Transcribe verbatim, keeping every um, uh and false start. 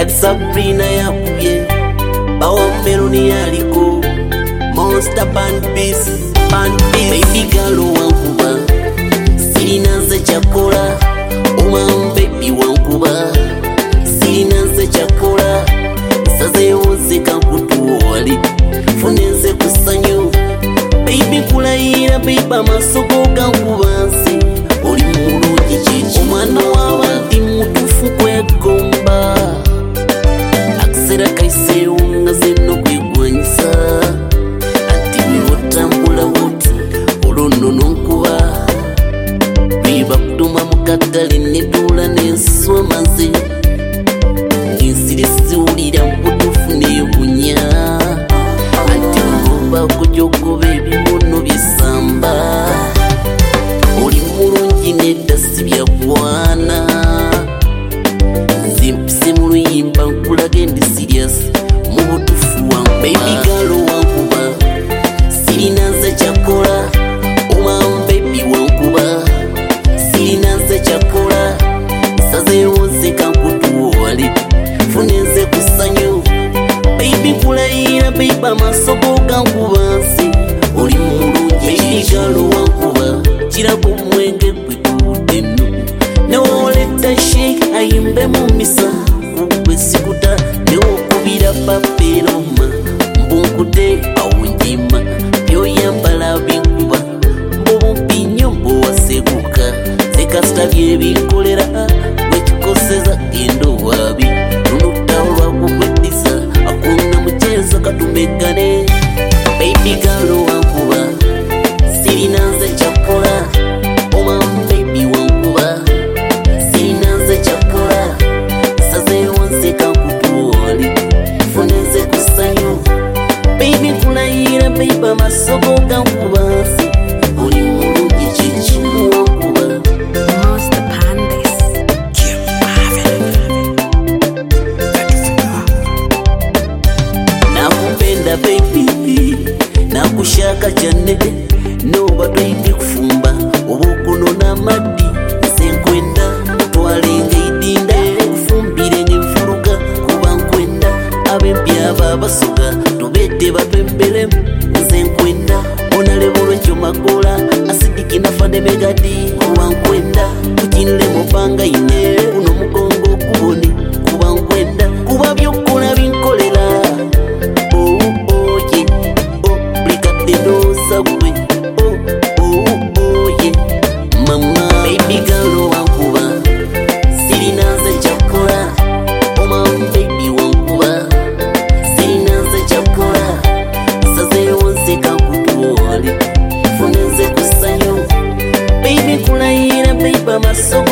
Dad Sabrina yakubye bawa meloni yaliko Monster Band Beast Band Beast Baby girl wankuba silinaze chakola Uma baby wankuba silinaze chakola Saze wonse kankutuwali funenze kusanyo Baby kulayira baby amasoko gankubansi Oli mulungi chichi Omwana w'abandi mutufu kwegomba Akisera kaisewo nga zeno kwegwanyisa Anti wiwotambula wuti olono nonkuba Biba kutuma mukatale nedula nenswa maze Nginsiri siwulira mputufu nebunya Anti ngomba kujogoba ebibono bisamba Oli mulungi nedda sibya bwana Nzimpise mu luyimba nkulage ndi serious mu butufu wangu Baby girl wankuba silinaze chakola Oma baby wankuba silinaze chakola Saze wonse kankutuwali funenze kusanyo Baby kulayira baby amasoko gankubansi Oli mulungi baby girl wankuba Chirabu mwenge kwitudeno Newoleta shake ayimbe mumisa Ukwe sikuta newokubira papeloma Mbunkute awunjima Byoyambala binkuba Mbobo mpinyo mbowasekuka Zekasta byebinkolera Wekikoseza gendo wabi Nunutawo lwakukwedisa Akuna mucheza katumegane Baby girl wankuba silinaze chakola Oma baby wankuba silinaze chakola Saze wonse kankutuwali funenze kusanyo Baby kulayira baby amasoko gankubansi Oli mulungi chichi wankuba Monster Pandis Nakupenda baby nakushaka cyane Noba twite kufumba Obukuno na madi Nzenkwenda Twalinga idinda Kufumbire ngefuruga Kuba nkwenda Abempya babasoga Tubete bapembele Nzenkwenda Onalebolo ncho makola Asidiki na fande megadi Kuba nkwenda Kukinile mopanga ine Uno mugongo kubone Kuba nkwenda Kuba byokuna binkolela Oh oh yeah Oh brigade doza we Oh oh oh yeah Mama baby girl wankuba silinaze chakola Oma baby wankuba silinaze chakola Saze wonse kankutuwali funenze kusanyo Baby kulayira baby amasoko